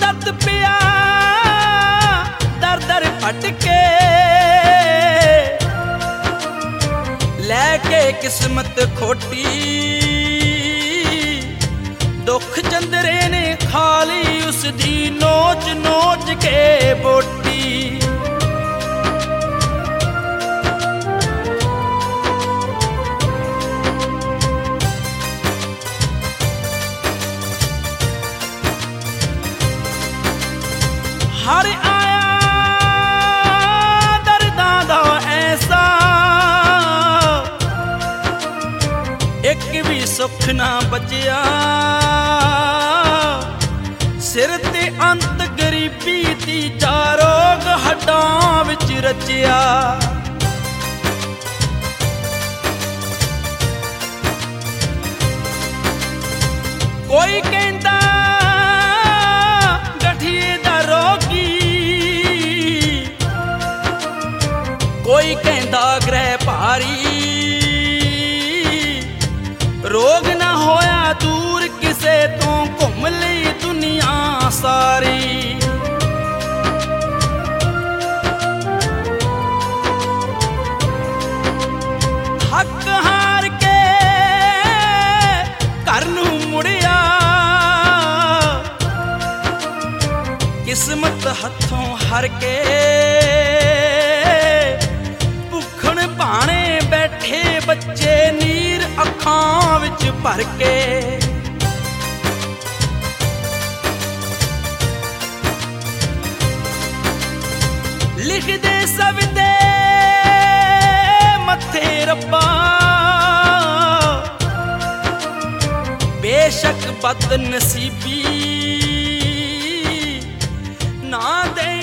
दर्द पिया दर दर भटके लैके किस्मत खोटी दुख चंदरे ने खाली उसदी नोच नोच के बोटी हर आया दर्दां दा ऐसा एक भी सुख ना बचिया सिर ते अंत गरीबी दी जारोग हड्डां विच रचिया कोई कहंदा कोई कहंदा ग्रह भारी रोग ना होया दूर किसे तो घुम लई दुनिया सारी हक हार के घर नूं मुड़िया किस्मत हथों हर के भाने बैठे बच्चे नीर अखां विच भर के लिख दे सब दे मथे रब्बा बेशक बद नसीबी ना दे